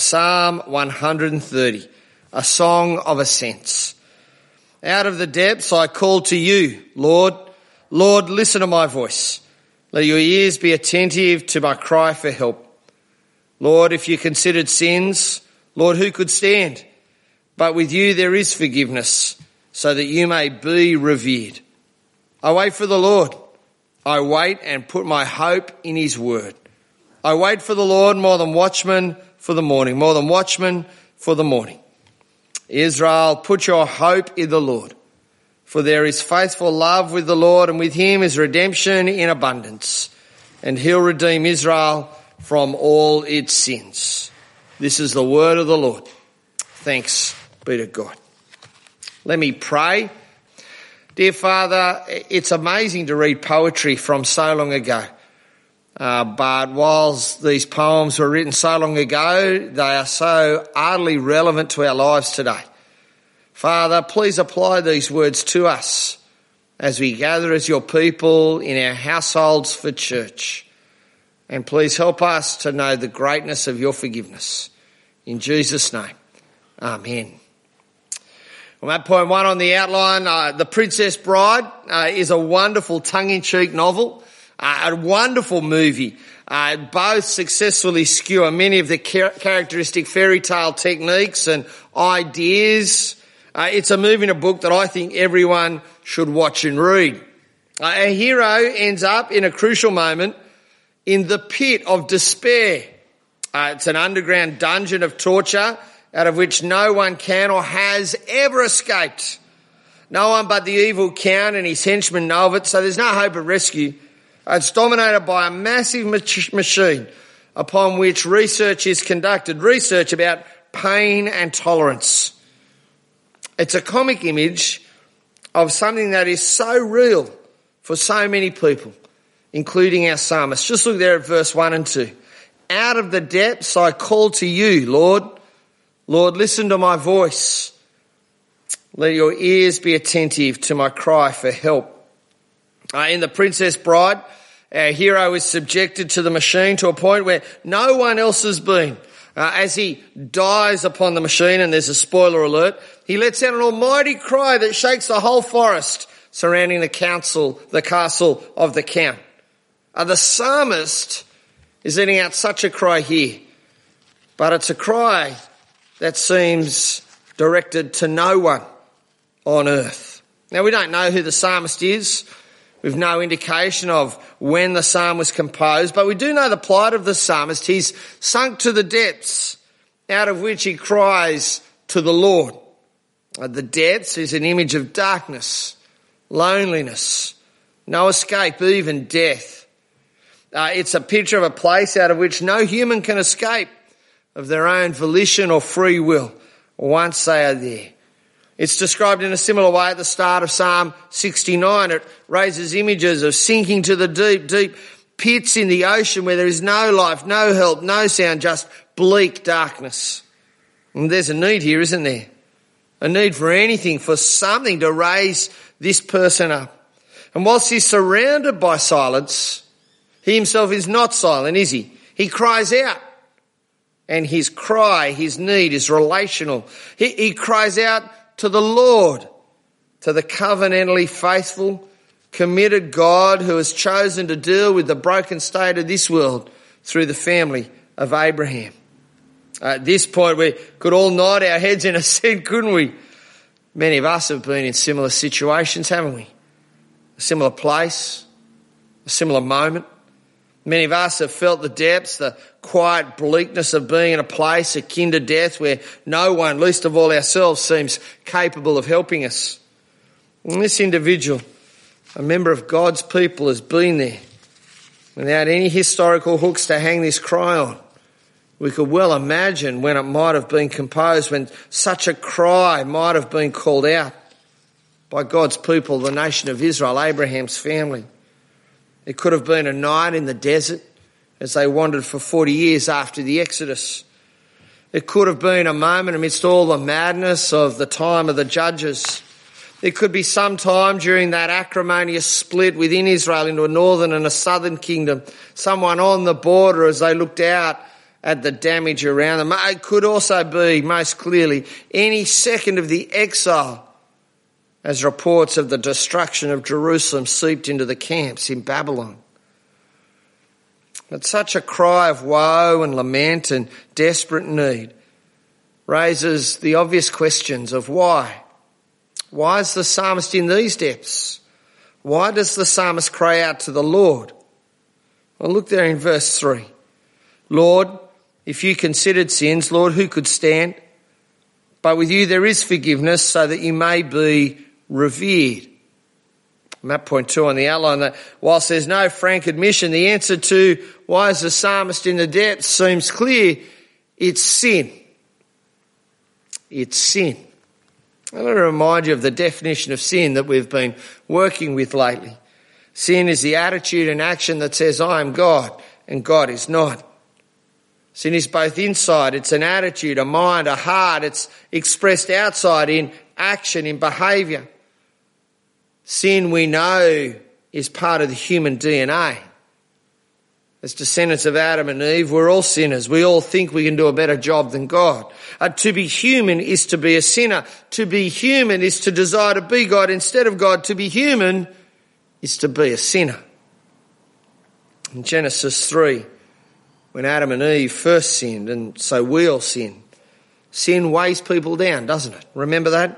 Psalm 130, a song of ascents. Out of the depths I call to you, Lord. Lord, listen to my voice. Let your ears be attentive to my cry for help. Lord, if you considered sins, Lord, who could stand? But with you there is forgiveness, so that you may be revered. I wait for the Lord. I wait and put my hope in his word. I wait for the Lord more than watchmen for the morning, more than watchmen for the morning. Israel, put your hope in the Lord, for there is faithful love with the Lord, and with him is redemption in abundance, and he'll redeem Israel from all its sins. This is the word of the Lord. Thanks be to God. Let me pray. Dear Father, it's amazing to read poetry from so long ago. But whilst these poems were written so long ago, they are so utterly relevant to our lives today. Father, please apply these words to us as we gather as your people in our households for church. And please help us to know the greatness of your forgiveness. In Jesus' name, amen. Well, at point one on the outline, The Princess Bride is a wonderful tongue-in-cheek novel, a wonderful movie. Both successfully skewer many of the characteristic fairy tale techniques and ideas. It's a movie and a book that I think everyone should watch and read. Our hero ends up in a crucial moment in the pit of despair. It's an underground dungeon of torture out of which no one can or has ever escaped. No one but the evil count and his henchmen know of it, so there's no hope of rescue. It's dominated by a massive machine upon which research is conducted, research about pain and tolerance. It's a comic image of something that is so real for so many people, including our psalmist. Just look there at verse 1 and 2. Out of the depths I call to you, Lord. Lord, listen to my voice. Let your ears be attentive to my cry for help. In The Princess Bride, our hero is subjected to the machine to a point where no one else has been. As he dies upon the machine, and there's a spoiler alert, he lets out an almighty cry that shakes the whole forest surrounding the castle of the Count. The psalmist is letting out such a cry here, but it's a cry that seems directed to no one on earth. Now, we don't know who the psalmist is. We've no indication of when the psalm was composed, but we do know the plight of the psalmist. He's sunk to the depths out of which he cries to the Lord. The depths is an image of darkness, loneliness, no escape, even death. It's a picture of a place out of which no human can escape of their own volition or free will once they are there. It's described in a similar way at the start of Psalm 69. It raises images of sinking to the deep, deep pits in the ocean where there is no life, no help, no sound, just bleak darkness. And there's a need here, isn't there? A need for anything, for something to raise this person up. And whilst he's surrounded by silence, he himself is not silent, is he? He cries out. And his cry, his need is relational. He cries out to the Lord, to the covenantally faithful, committed God who has chosen to deal with the broken state of this world through the family of Abraham. At this point, we could all nod our heads in assent, couldn't we? Many of us have been in similar situations, haven't we? A similar place, a similar moment. Many of us have felt the depths, the quiet bleakness of being in a place akin to death where no one, least of all ourselves, seems capable of helping us. And this individual, a member of God's people, has been there without any historical hooks to hang this cry on. We could well imagine when it might have been composed, when such a cry might have been called out by God's people, the nation of Israel, Abraham's family. It could have been a night in the desert as they wandered for 40 years after the Exodus. It could have been a moment amidst all the madness of the time of the judges. It could be some time during that acrimonious split within Israel into a northern and a southern kingdom. Someone on the border as they looked out at the damage around them. It could also be, most clearly, any second of the exile, as reports of the destruction of Jerusalem seeped into the camps in Babylon. But such a cry of woe and lament and desperate need raises the obvious questions of why. Why is the psalmist in these depths? Why does the psalmist cry out to the Lord? Well, look there in verse 3. Lord, if you considered sins, Lord, who could stand? But with you there is forgiveness so that you may be revered. Map point 2 on the outline, that whilst there's no frank admission, the answer to why is the psalmist in the depths seems clear. It's sin. It's sin. I want to remind you of the definition of sin that we've been working with lately. Sin is the attitude and action that says, I am God, and God is not. Sin is both inside, it's an attitude, a mind, a heart. It's expressed outside in action, in behaviour. Sin, we know, is part of the human DNA. As descendants of Adam and Eve, we're all sinners. We all think we can do a better job than God. To be human is to be a sinner. To be human is to desire to be God instead of God. To be human is to be a sinner. In Genesis 3, when Adam and Eve first sinned, and so we all sin, sin weighs people down, doesn't it? Remember that?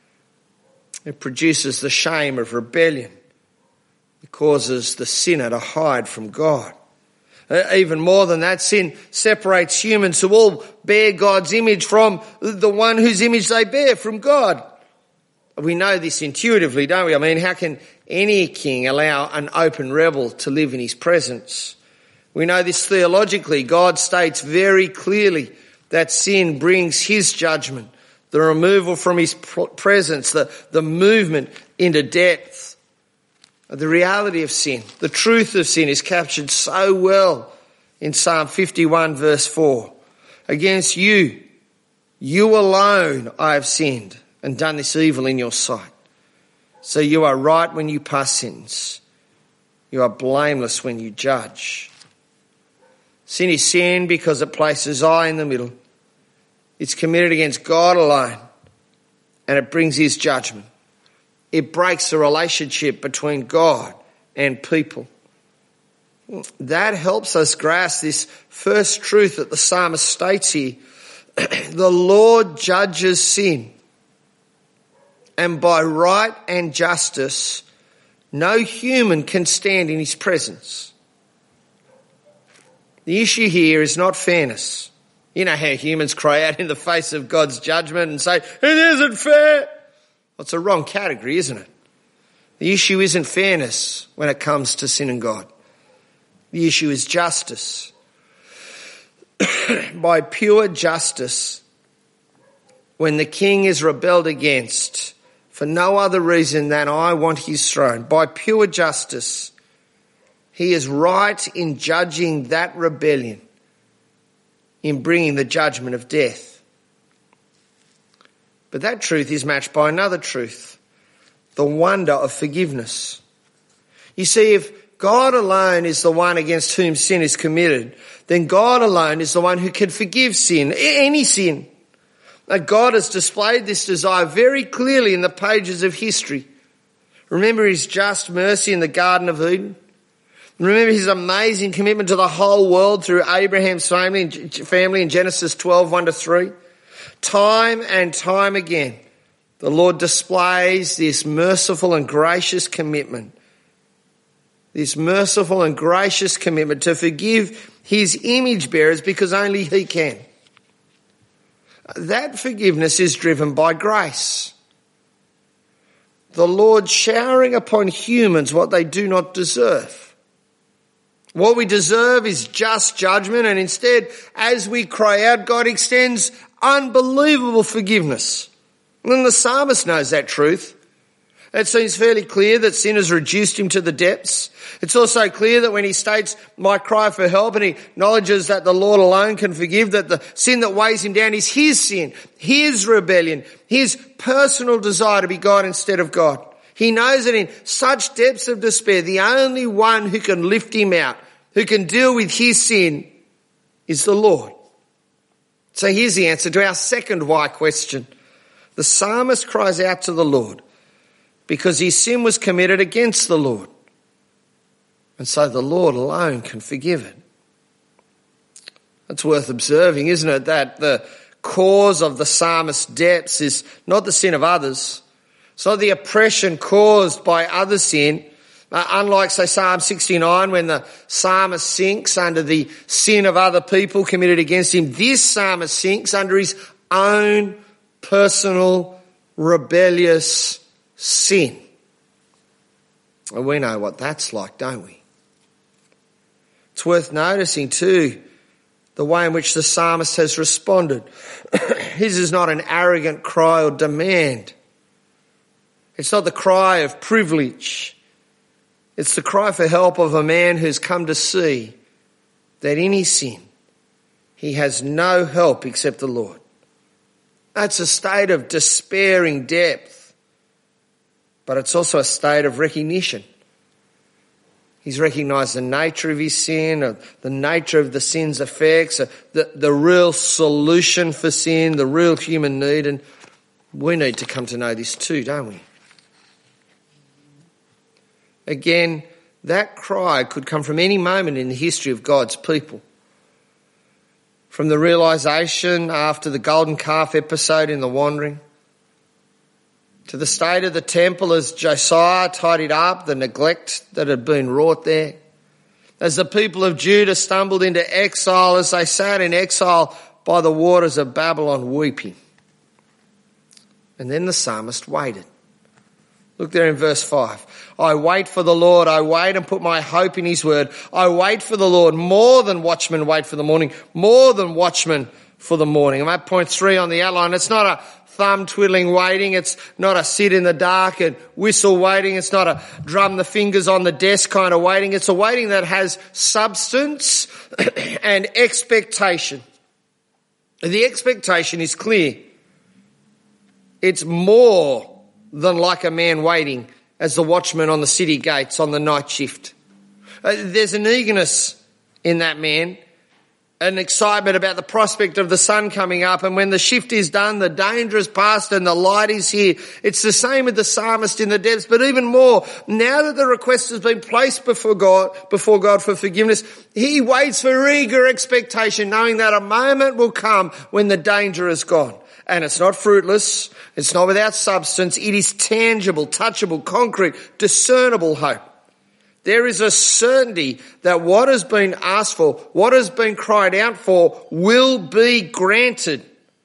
It produces the shame of rebellion. It causes the sinner to hide from God. Even more than that, sin separates humans who all bear God's image from the one whose image they bear, from God. We know this intuitively, don't we? I mean, how can any king allow an open rebel to live in his presence? We know this theologically. God states very clearly that sin brings his judgment, the removal from his presence, the movement into depth. The reality of sin, the truth of sin is captured so well in Psalm 51 verse 4. Against you, you alone I have sinned and done this evil in your sight. So you are right when you pass sentence. You are blameless when you judge. Sin is sin because it places I in the middle. It's committed against God alone, and it brings his judgment. It breaks the relationship between God and people. That helps us grasp this first truth that the psalmist states here. The Lord judges sin, and by right and justice, no human can stand in his presence. The issue here is not fairness. You know how humans cry out in the face of God's judgment and say, it isn't fair. Well, it's a wrong category, isn't it? The issue isn't fairness when it comes to sin and God. The issue is justice. By pure justice, when the king is rebelled against for no other reason than I want his throne, by pure justice, he is right in judging that rebellion, in bringing the judgment of death. But that truth is matched by another truth, the wonder of forgiveness. You see, if God alone is the one against whom sin is committed, then God alone is the one who can forgive sin, any sin. Now, God has displayed this desire very clearly in the pages of history. Remember his just mercy in the Garden of Eden. Remember his amazing commitment to the whole world through Abraham's family in Genesis 12, 1-3. Time and time again, the Lord displays this merciful and gracious commitment. This merciful and gracious commitment to forgive his image bearers because only he can. That forgiveness is driven by grace. The Lord showering upon humans what they do not deserve. What we deserve is just judgment, and instead, as we cry out, God extends unbelievable forgiveness. And the psalmist knows that truth. It seems fairly clear that sin has reduced him to the depths. It's also clear that when he states, my cry for help, and he acknowledges that the Lord alone can forgive, that the sin that weighs him down is his sin, his rebellion, his personal desire to be God instead of God. He knows that in such depths of despair, the only one who can lift him out, who can deal with his sin, is the Lord. So here's the answer to our second why question. The psalmist cries out to the Lord because his sin was committed against the Lord. And so the Lord alone can forgive it. It's worth observing, isn't it, that the cause of the psalmist's depths is not the sin of others. It's not the oppression caused by other sin. Unlike, say, Psalm 69, when the psalmist sinks under the sin of other people committed against him, this psalmist sinks under his own personal rebellious sin. And we know what that's like, don't we? It's worth noticing too the way in which the psalmist has responded. His is not an arrogant cry or demand. It's not the cry of privilege. It's the cry for help of a man who's come to see that in his sin he has no help except the Lord. That's a state of despairing depth, but it's also a state of recognition. He's recognised the nature of his sin, the nature of the sin's effects, the real solution for sin, the real human need, and we need to come to know this too, don't we? Again, that cry could come from any moment in the history of God's people. From the realisation after the golden calf episode in the wandering, to the state of the temple as Josiah tidied up the neglect that had been wrought there. As the people of Judah stumbled into exile, as they sat in exile by the waters of Babylon weeping. And then the psalmist waited. Look there in verse 5. I wait for the Lord, I wait and put my hope in his word. I wait for the Lord more than watchmen wait for the morning, more than watchmen for the morning. I'm at point 3 on the outline. It's not a thumb twiddling waiting. It's not a sit in the dark and whistle waiting. It's not a drum the fingers on the desk kind of waiting. It's a waiting that has substance and expectation. The expectation is clear. It's more than like a man waiting as the watchman on the city gates on the night shift. There's an eagerness in that man, an excitement about the prospect of the sun coming up, and when the shift is done, the danger is past and the light is here. It's the same with the psalmist in the depths, but even more, now that the request has been placed before God for forgiveness, he waits for eager expectation, knowing that a moment will come when the danger is gone. And it's not fruitless, it's not without substance, it is tangible, touchable, concrete, discernible hope. There is a certainty that what has been asked for, what has been cried out for, will be granted.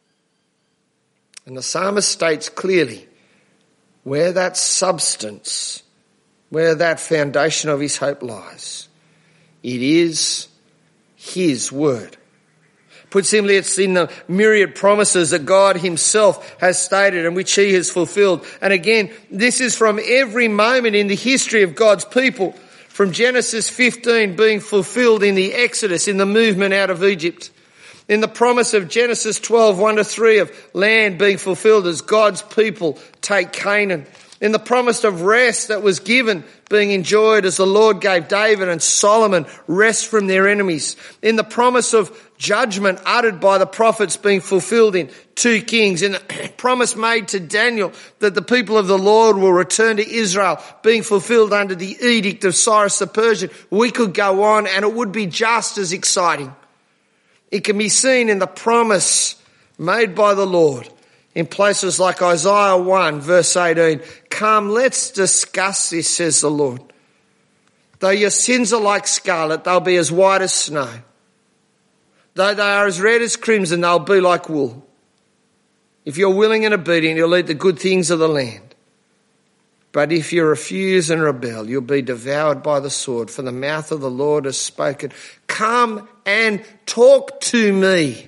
And the psalmist states clearly where that substance, where that foundation of his hope lies. It is his word. Put simply, it's in the myriad promises that God himself has stated and which he has fulfilled. And again, this is from every moment in the history of God's people, from Genesis 15 being fulfilled in the Exodus, in the movement out of Egypt, in the promise of Genesis 12, 1-3 of land being fulfilled as God's people take Canaan, in the promise of rest that was given being enjoyed as the Lord gave David and Solomon rest from their enemies, in the promise of judgment uttered by the prophets being fulfilled in 2 Kings, in the promise made to Daniel that the people of the Lord will return to Israel being fulfilled under the edict of Cyrus the Persian. We could go on and it would be just as exciting. It can be seen in the promise made by the Lord in places like Isaiah 1 verse 18. Come, let's discuss this, says the Lord. Though your sins are like scarlet, they'll be as white as snow. Though they are as red as crimson, they'll be like wool. If you're willing and obedient, you'll eat the good things of the land. But if you refuse and rebel, you'll be devoured by the sword, for the mouth of the Lord has spoken. Come and talk to me,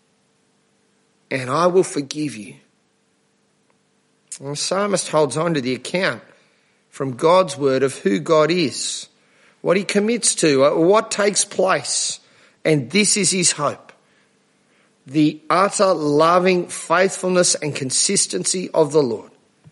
and I will forgive you. And the psalmist holds on to the account from God's word of who God is, what he commits to, what takes place. And this is his hope. The utter loving faithfulness and consistency of the Lord.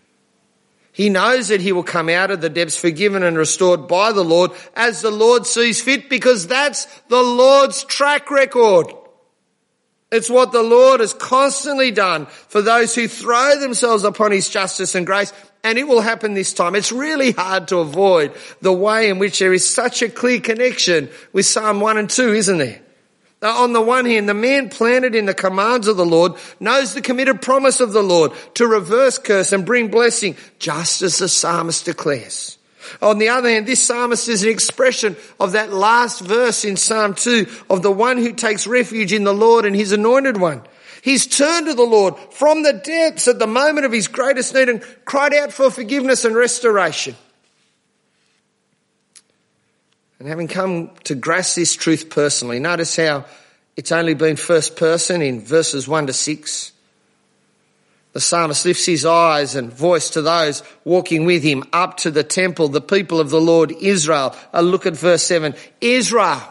He knows that he will come out of the depths forgiven and restored by the Lord as the Lord sees fit, because that's the Lord's track record. It's what the Lord has constantly done for those who throw themselves upon his justice and grace, and it will happen this time. It's really hard to avoid the way in which there is such a clear connection with Psalm 1 and 2, isn't there? Now, on the one hand, the man planted in the commands of the Lord knows the committed promise of the Lord to reverse curse and bring blessing, just as the psalmist declares. On the other hand, this psalmist is an expression of that last verse in Psalm 2 of the one who takes refuge in the Lord and his anointed one. He's turned to the Lord from the depths at the moment of his greatest need and cried out for forgiveness and restoration. And having come to grasp this truth personally, notice how it's only been first person in verses 1 to 6. The psalmist lifts his eyes and voice to those walking with him up to the temple, the people of the Lord Israel. Look at verse 7. Israel,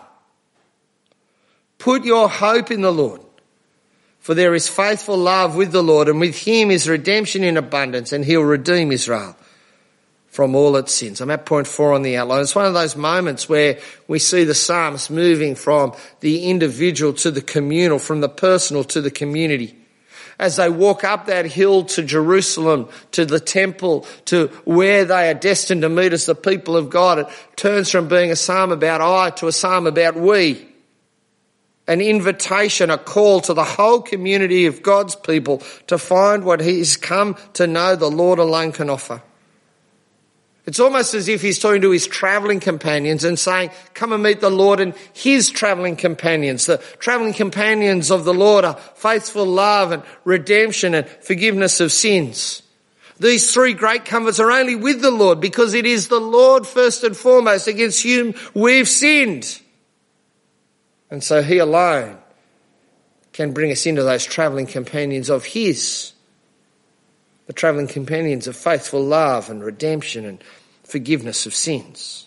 put your hope in the Lord, for there is faithful love with the Lord, and with him is redemption in abundance, and he'll redeem Israel from all its sins. I'm at point 4 on the outline. It's one of those moments where we see the psalmist moving from the individual to the communal, from the personal to the community. As they walk up that hill to Jerusalem, to the temple, to where they are destined to meet as the people of God, it turns from being a psalm about I to a psalm about we. An invitation, a call to the whole community of God's people to find what he's come to know the Lord alone can offer. It's almost as if he's talking to his travelling companions and saying, come and meet the Lord and his travelling companions. The travelling companions of the Lord are faithful love and redemption and forgiveness of sins. These three great comforts are only with the Lord because it is the Lord first and foremost against whom we've sinned. And so he alone can bring us into those travelling companions of his. The travelling companions of faithful love and redemption and forgiveness of sins.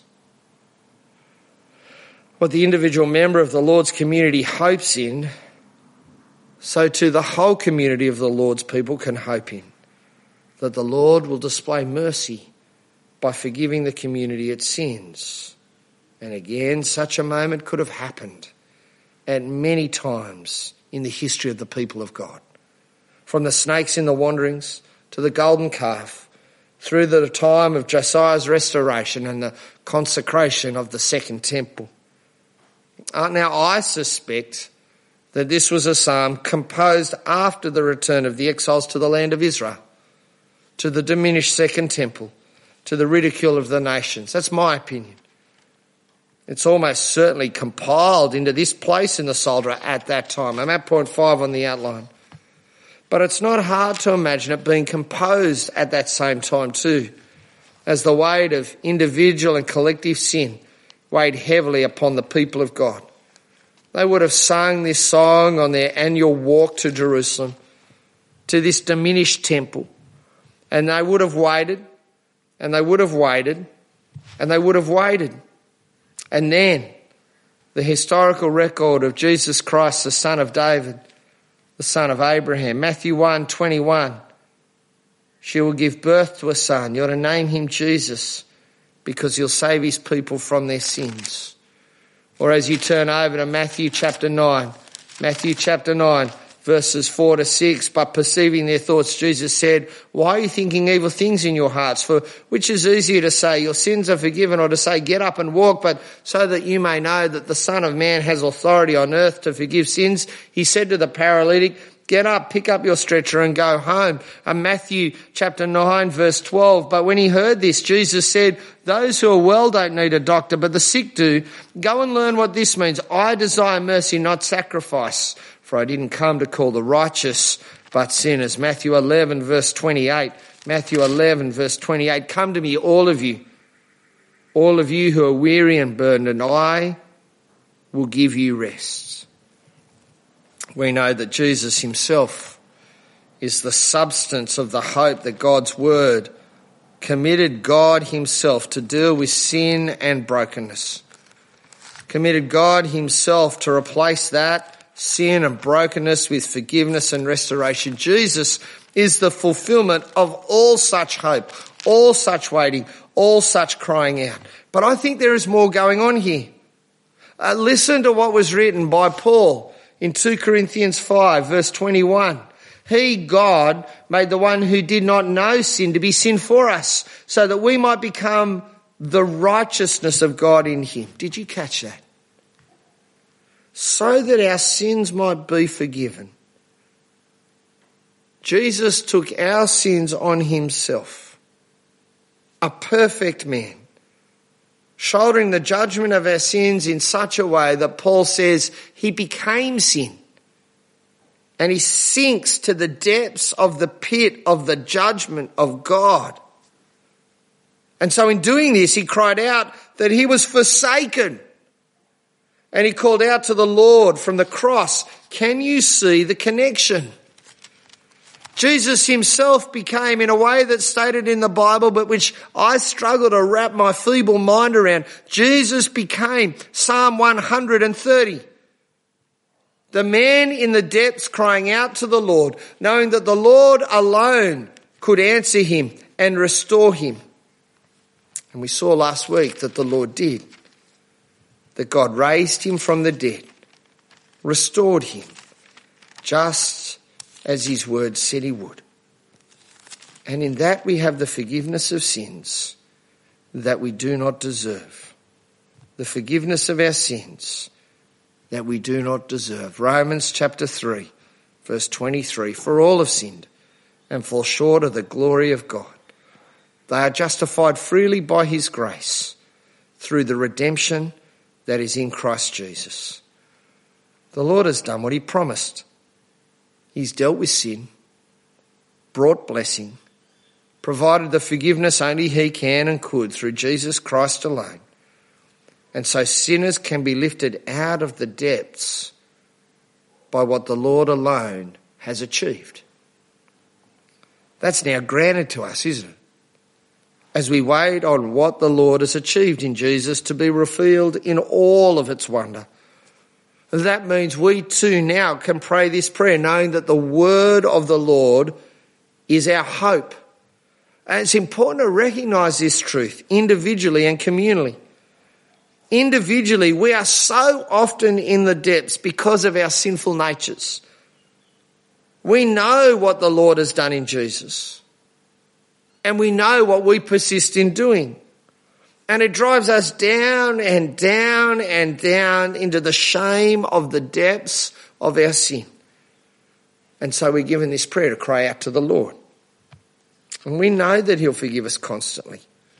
What the individual member of the Lord's community hopes in, so too the whole community of the Lord's people can hope in, that the Lord will display mercy by forgiving the community its sins. And again, such a moment could have happened at many times in the history of the people of God. From the snakes in the wanderings to the golden calf, through the time of Josiah's restoration and the consecration of the second temple. Now, I suspect that this was a psalm composed after the return of the exiles to the land of Israel, to the diminished second temple, to the ridicule of the nations. That's my opinion. It's almost certainly compiled into this place in the Psalter at that time. I'm at point 5 on the outline. But it's not hard to imagine it being composed at that same time too, as the weight of individual and collective sin weighed heavily upon the people of God. They would have sung this song on their annual walk to Jerusalem, to this diminished temple, and they would have waited, and they would have waited, and they would have waited. And then the historical record of Jesus Christ, the Son of David, the son of Abraham. Matthew 1:21. She will give birth to a son. You're to name him Jesus because he'll save his people from their sins. Or as you turn over to Matthew chapter 9, verses 4 to 6, but perceiving their thoughts, Jesus said, why are you thinking evil things in your hearts? For which is easier to say, your sins are forgiven, or to say, get up and walk, but so that you may know that the Son of Man has authority on earth to forgive sins. He said to the paralytic, get up, pick up your stretcher and go home. And Matthew chapter 9, verse 12, but when he heard this, Jesus said, those who are well don't need a doctor, but the sick do. Go and learn what this means. I desire mercy, not sacrifice. For I didn't come to call the righteous, but sinners. Matthew 11, verse 28. Matthew 11, verse 28. Come to me, all of you who are weary and burdened, and I will give you rest. We know that Jesus himself is the substance of the hope that God's word committed God himself to deal with sin and brokenness. Committed God himself to replace that sin and brokenness with forgiveness and restoration. Jesus is the fulfillment of all such hope, all such waiting, all such crying out. But I think there is more going on here. Listen to what was written by Paul in 2 Corinthians 5 verse 21. He, God, made the one who did not know sin to be sin for us, so that we might become the righteousness of God in him. Did you catch that? So that our sins might be forgiven. Jesus took our sins on himself, a perfect man, shouldering the judgment of our sins in such a way that Paul says he became sin. And he sinks to the depths of the pit of the judgment of God. And so in doing this, he cried out that he was forsaken. And he called out to the Lord from the cross. Can you see the connection? Jesus himself became, in a way that's stated in the Bible, but which I struggle to wrap my feeble mind around. Jesus became Psalm 130. The man in the depths crying out to the Lord, knowing that the Lord alone could answer him and restore him. And we saw last week that the Lord did. That God raised him from the dead, restored him, just as his word said he would. And in that we have the forgiveness of sins that we do not deserve. The forgiveness of our sins that we do not deserve. Romans chapter 3, verse 23. For all have sinned and fall short of the glory of God. They are justified freely by his grace through the redemption that is in Christ Jesus. The Lord has done what he promised. He's dealt with sin, brought blessing, provided the forgiveness only he can and could through Jesus Christ alone. And so sinners can be lifted out of the depths by what the Lord alone has achieved. That's now granted to us, isn't it? As we wait on what the Lord has achieved in Jesus to be revealed in all of its wonder. That means we too now can pray this prayer knowing that the word of the Lord is our hope. And it's important to recognise this truth individually and communally. Individually, we are so often in the depths because of our sinful natures. We know what the Lord has done in Jesus. And we know what we persist in doing. And it drives us down and down and down into the shame of the depths of our sin. And so we're given this prayer to cry out to the Lord. And we know that he'll forgive us constantly.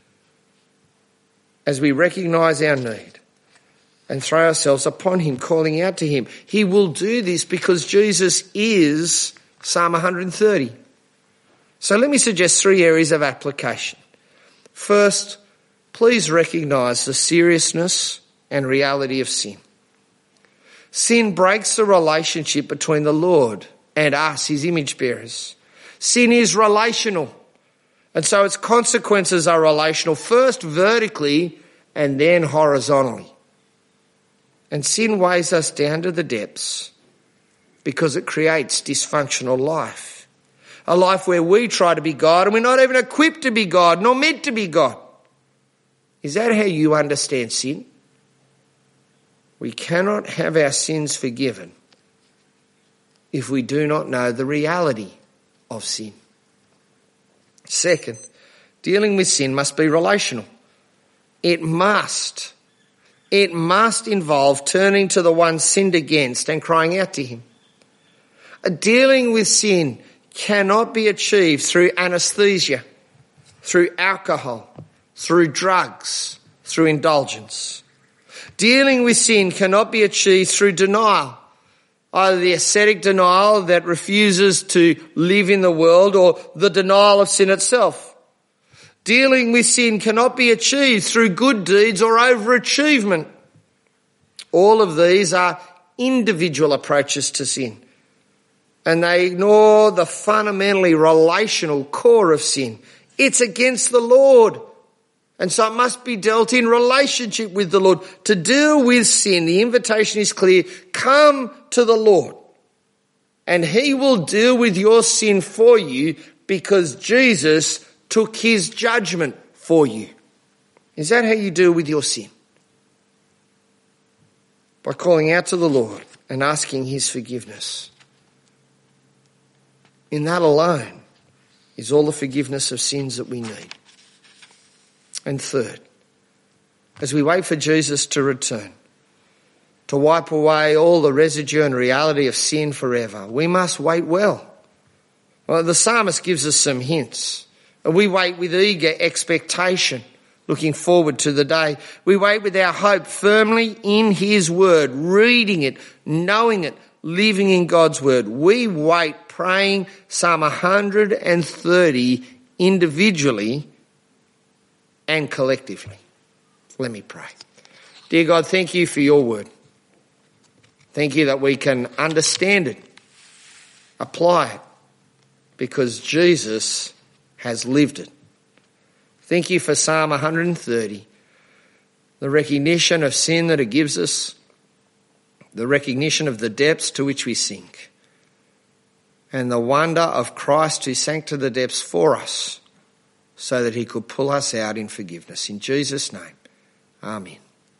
As we recognise our need and throw ourselves upon him, calling out to him. He will do this because Jesus is Psalm 130. So let me suggest 3 areas of application. First, please recognise the seriousness and reality of sin. Sin breaks the relationship between the Lord and us, his image bearers. Sin is relational. And so its consequences are relational, first vertically and then horizontally. And sin weighs us down to the depths because it creates dysfunctional life. A life where we try to be God and we're not even equipped to be God, nor meant to be God. Is that how you understand sin? We cannot have our sins forgiven if we do not know the reality of sin. Second, dealing with sin must be relational. It must involve turning to the one sinned against and crying out to him. Dealing with sin cannot be achieved through anesthesia, through alcohol, through drugs, through indulgence. Dealing with sin cannot be achieved through denial, either the ascetic denial that refuses to live in the world or the denial of sin itself. Dealing with sin cannot be achieved through good deeds or overachievement. All of these are individual approaches to sin, and they ignore the fundamentally relational core of sin. It's against the Lord. And so it must be dealt in relationship with the Lord. To deal with sin, the invitation is clear. Come to the Lord and he will deal with your sin for you because Jesus took his judgment for you. Is that how you deal with your sin? By calling out to the Lord and asking his forgiveness. In that alone is all the forgiveness of sins that we need. And third, as we wait for Jesus to return, to wipe away all the residue and reality of sin forever, we must wait well. Well, the psalmist gives us some hints. We wait with eager expectation, looking forward to the day. We wait with our hope firmly in his word, reading it, knowing it, living in God's word. We wait praying Psalm 130 individually and collectively. Let me pray. Dear God, thank you for your word. Thank you that we can understand it, apply it, because Jesus has lived it. Thank you for Psalm 130, the recognition of sin that it gives us, the recognition of the depths to which we sink, and the wonder of Christ who sank to the depths for us so that he could pull us out in forgiveness. In Jesus' name, amen.